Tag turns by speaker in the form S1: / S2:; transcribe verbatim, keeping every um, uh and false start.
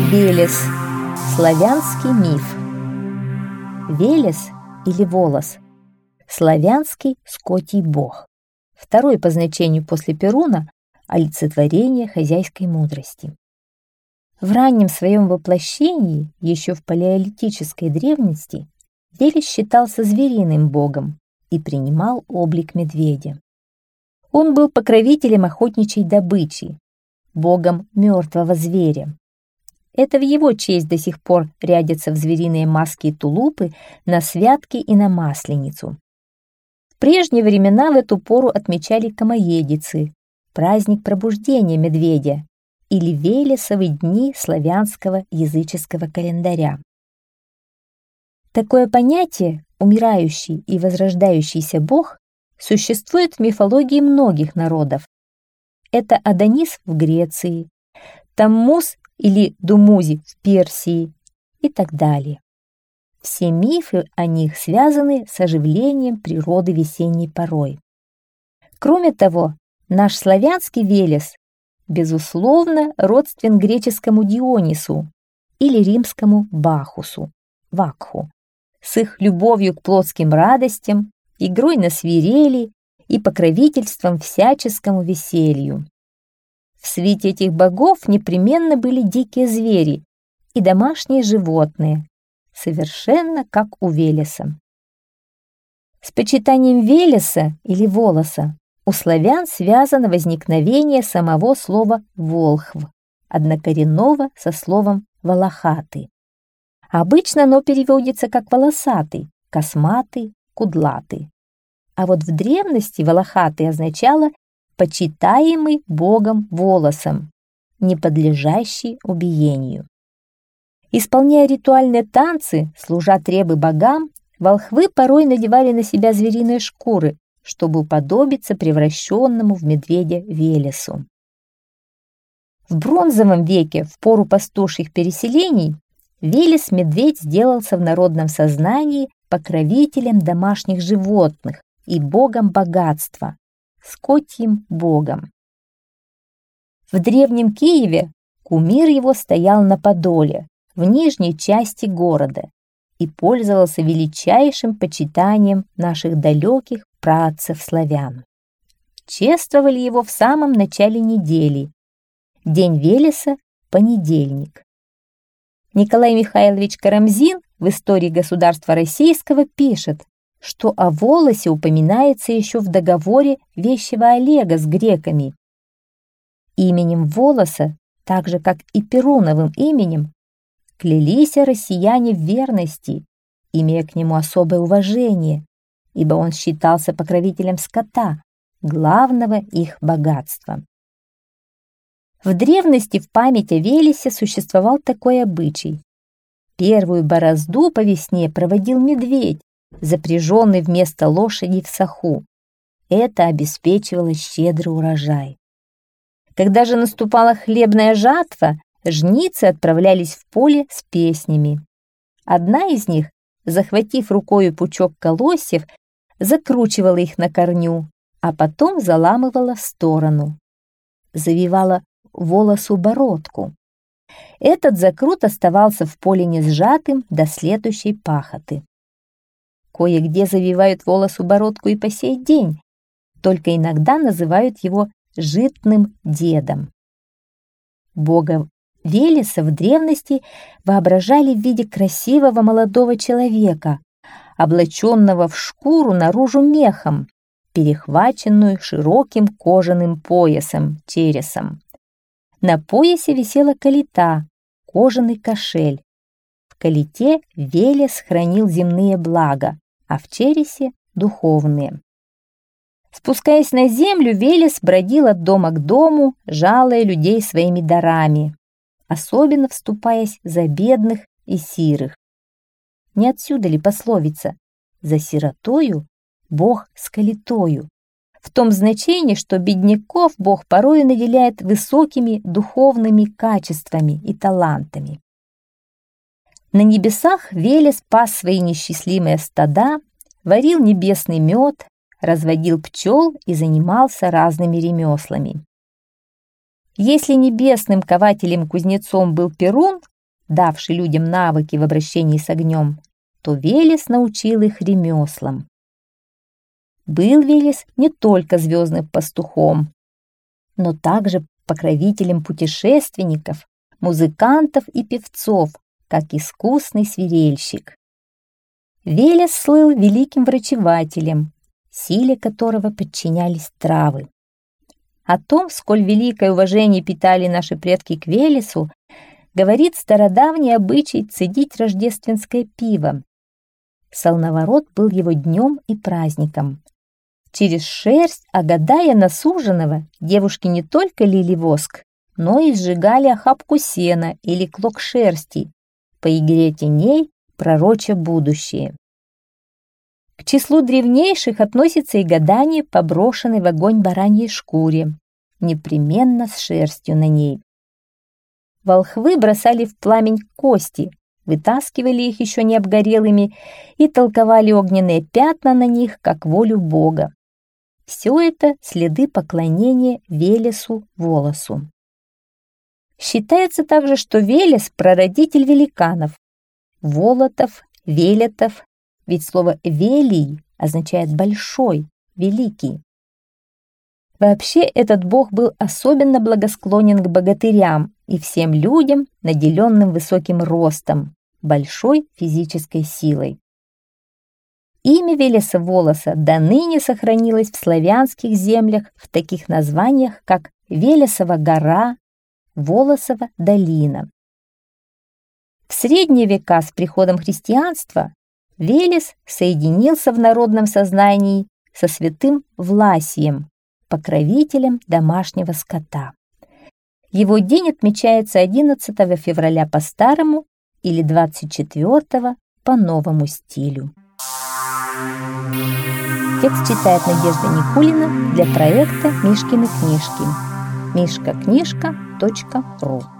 S1: Велес. Славянский миф. Велес или Волос – славянский скотий бог, второй по значению после Перуна олицетворение хозяйской мудрости. В раннем своем воплощении, еще в палеолитической древности, Велес считался звериным богом и принимал облик медведя. Он был покровителем охотничьей добычи, богом мертвого зверя. Это в его честь до сих пор рядятся в звериные маски и тулупы на святки и на Масленицу. В прежние времена в эту пору отмечали Комоедицы, праздник пробуждения медведя, или Велесовы дни славянского языческого календаря. Такое понятие «умирающий и возрождающийся бог» существует в мифологии многих народов. Это Адонис в Греции, Таммуз или Думузи в Персии и так далее. Все мифы о них связаны с оживлением природы весенней порой. Кроме того, наш славянский Велес, безусловно, родствен греческому Дионису или римскому Бахусу, Вакху, с их любовью к плотским радостям, игрой на свирели и покровительством всяческому веселью. В свите этих богов непременно были дикие звери и домашние животные, совершенно как у Велеса. С почитанием Велеса или Волоса у славян связано возникновение самого слова «волхв», однокоренного со словом «волохатый». Обычно оно переводится как «волосатый», «косматый», «кудлатый». А вот в древности «волохатый» означало почитаемый богом волосом, не подлежащий убиению. Исполняя ритуальные танцы, служа требы богам, волхвы порой надевали на себя звериные шкуры, чтобы уподобиться превращенному в медведя Велесу. В бронзовом веке, в пору пастушьих переселений, Велес-медведь сделался в народном сознании покровителем домашних животных и богом богатства, скотьим богом. В древнем Киеве кумир его стоял на подоле, в нижней части города, и пользовался величайшим почитанием наших далеких праотцев-славян. Чествовали его в самом начале недели, день Велеса – понедельник. Николай Михайлович Карамзин в истории государства российского пишет, что о волосе упоминается еще в договоре Вещего Олега с греками. Именем Волоса, так же как и Перуновым именем, клялись россияне в верности, имея к нему особое уважение, ибо он считался покровителем скота, главного их богатства. В древности в память о Велесе существовал такой обычай. Первую борозду по весне проводил медведь, запряженный вместо лошади в саху. Это обеспечивало щедрый урожай. Когда же наступала хлебная жатва, жницы отправлялись в поле с песнями. Одна из них, захватив рукою пучок колосьев, закручивала их на корню, а потом заламывала в сторону. Завивала волосу бородку. Этот закрут оставался в поле не сжатым до следующей пахоты. Кое-где завивают волосу бородку и по сей день, только иногда называют его житным дедом. Бога Велеса в древности воображали в виде красивого молодого человека, облаченного в шкуру наружу мехом, перехваченную широким кожаным поясом, чересом. На поясе висела калита, кожаный кошель. В калите Велес хранил земные блага, а в чересе – духовные. Спускаясь на землю, Велес бродил от дома к дому, жалуя людей своими дарами, особенно вступаясь за бедных и сирых. Не отсюда ли пословица «за сиротою Бог с калитою», в том значении, что бедняков Бог порою наделяет высокими духовными качествами и талантами. На небесах Велес пас свои несчастливые стада, варил небесный мед, разводил пчел и занимался разными ремеслами. Если небесным кователем-кузнецом был Перун, давший людям навыки в обращении с огнем, то Велес научил их ремеслам. Был Велес не только звездным пастухом, но также покровителем путешественников, музыкантов и певцов, как искусный свирельщик. Велес слыл великим врачевателем, силе которого подчинялись травы. О том, сколь великое уважение питали наши предки к Велесу, говорит стародавний обычай цедить рождественское пиво. Солноворот был его днем и праздником. Через шерсть, огадая насуженного, девушки не только лили воск, но и сжигали охапку сена или клок шерсти, по игре теней пророча будущее. К числу древнейших относится и гадание по брошенной в огонь бараньей шкуре, непременно с шерстью на ней. Волхвы бросали в пламень кости, вытаскивали их еще не обгорелыми и толковали огненные пятна на них, как волю Бога. Все это следы поклонения Велесу Волосу. Считается также, что Велес – прародитель великанов, Волотов, Велетов, ведь слово «велий» означает «большой», «великий». Вообще этот бог был особенно благосклонен к богатырям и всем людям, наделенным высоким ростом, большой физической силой. Имя Велеса Волоса до ныне сохранилось в славянских землях в таких названиях, как Велесова гора, Волосова долина. В средние века с приходом христианства Велес соединился в народном сознании со святым Власием, покровителем домашнего скота. Его день отмечается одиннадцатого февраля по старому или двадцать четвёртого по новому стилю. Текст читает Надежда Никулина для проекта «Мишкины книжки» мишка книжка точка ру.